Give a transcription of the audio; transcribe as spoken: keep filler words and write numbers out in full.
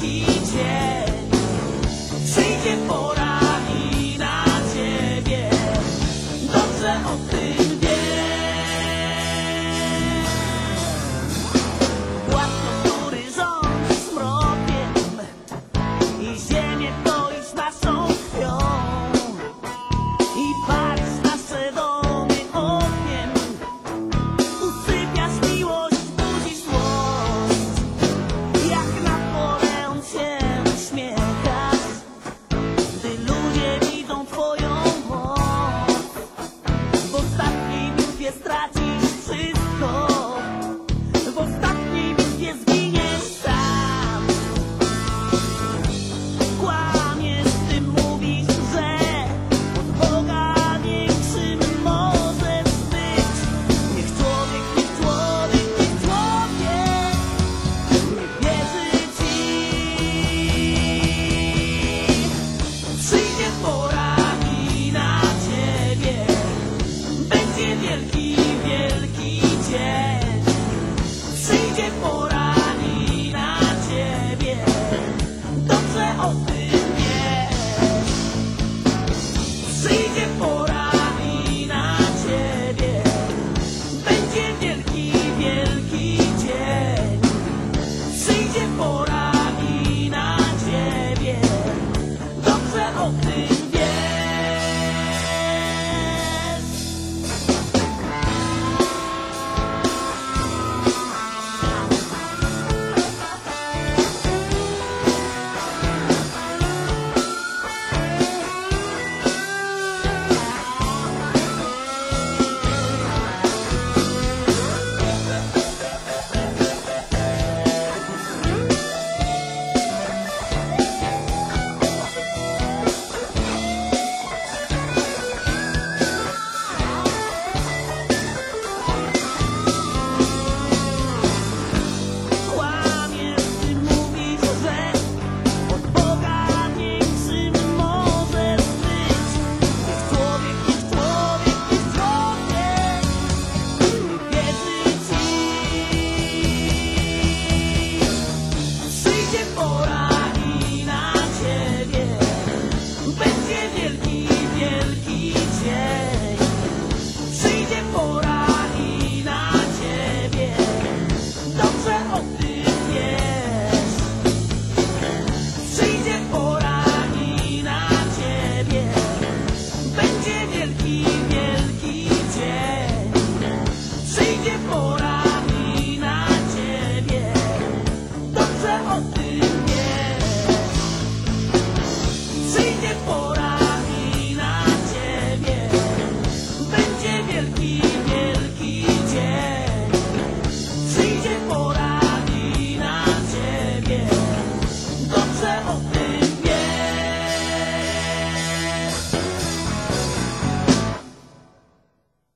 wielki dzień. Przyjdzie pora i na ciebie dobrze o tym wiesz. Płatno, rządzi smrokiem i ziemię poisz naszą krwią i palisz nasze domy ogniem. Usypiasz miłość, budzisz złość, jak Napoleon się uśmiechasz, gdy ludzie widzą twoją moc. W ostatniej bitwie stracisz wszystko, w ostatniej bitwie zginiesz sam. Kłamiesz, ty mówisz, że od Boga większym możesz być. Niech człowiek, niech człowiek, niech człowiek nie wierzy ci. Przyjdzie pora i na ciebie będzie wielki, wielki dzień. Przyjdzie pora i na ciebie dobrze o tym